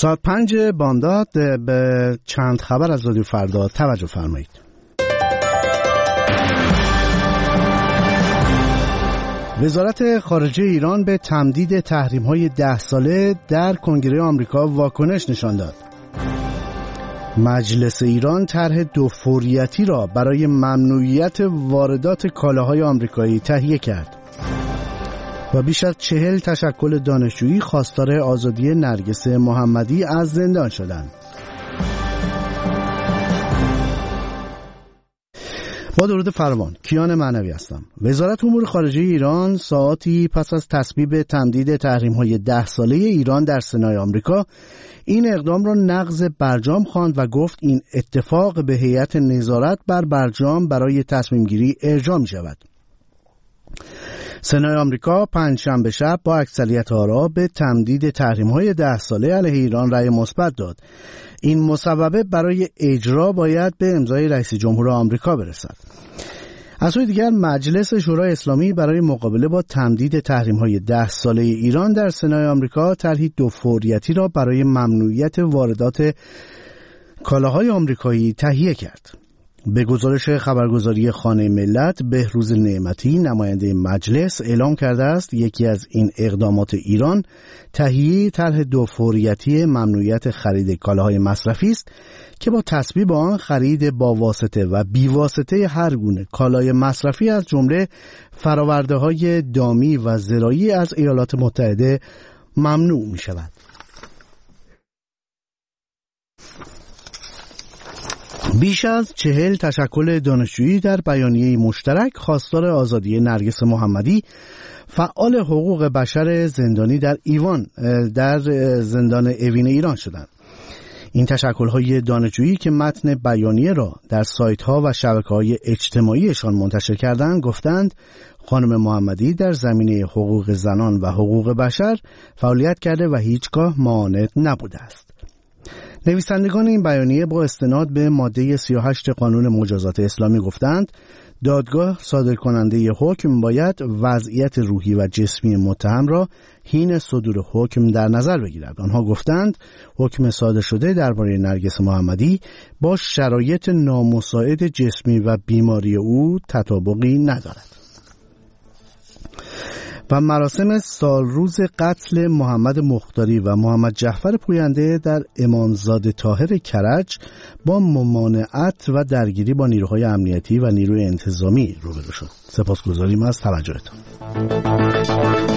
ساعت 5 بامداد به چند خبر از رادیو فردا توجه فرمایید. وزارت خارجه ایران به تمدید تحریم‌های 10 ساله در کنگره آمریکا واکنش نشان داد. مجلس ایران طرح دوفوریتی را برای ممنوعیت واردات کالاهای آمریکایی تهیه کرد. و بیش از 40 تشکل دانشجویی خواستار آزادی نرگس محمدی از زندان شدند. با درود فراوان، کیان معنوی هستم. وزارت امور خارجه ایران ساعاتی پس از تصویب تمدید تحریم‌های 10 ساله ایران در سنای آمریکا این اقدام را نقض برجام خواند و گفت این اتفاق به هیئت نظارت بر برجام برای تصمیم گیری ارجاع می شود. سنای آمریکا پنجشنبه شب با اکثریت آرا به تمدید تحریم‌های 10 ساله علیه ایران رأی مثبت داد. این مصوبه برای اجرا باید به امضای رئیس جمهور آمریکا برسد. از سوی دیگر مجلس شورای اسلامی برای مقابله با تمدید تحریم‌های 10 ساله ایران در سنای آمریکا طرحی دوفوریتی را برای ممنوعیت واردات کالاهای آمریکایی تهیه کرد. به گزارش خبرگزاری خانه ملت، بهروز نعمتی نماینده مجلس اعلام کرده است یکی از این اقدامات ایران تهیه طرح دوفوریتی ممنوعیت خرید کالاهای مصرفی است که با تصویب آن خرید با واسطه و بی واسطه هر گونه کالای مصرفی از جمله فرآورده‌های دامی و زراعی از ایالات متحده ممنوع می شود. بیش از 40 تشکل دانشجویی در بیانیه مشترک خواستار آزادی نرگس محمدی، فعال حقوق بشر زندانی در زندان اوین ایران شدند. این تشکل‌های دانشجویی که متن بیانیه را در سایت‌ها و شبکه‌های اجتماعیشان منتشر کردند، گفتند خانم محمدی در زمینه حقوق زنان و حقوق بشر فعالیت کرده و هیچگاه معاند نبوده است. نویسندگان این بیانیه با استناد به ماده 38 قانون مجازات اسلامی گفتند دادگاه صادر کننده حکم باید وضعیت روحی و جسمی متهم را حین صدور حکم در نظر بگیرد. آنها گفتند حکم صادر شده درباره نرگس محمدی با شرایط نامساعد جسمی و بیماری او تطابقی ندارد. و مراسم سالروز قتل محمد مختاری و محمد جعفر پوینده در امامزاده طاهر کرج با ممانعت و درگیری با نیروهای امنیتی و نیروی انتظامی روبرو شد. سپاسگزاریم از توجهتان.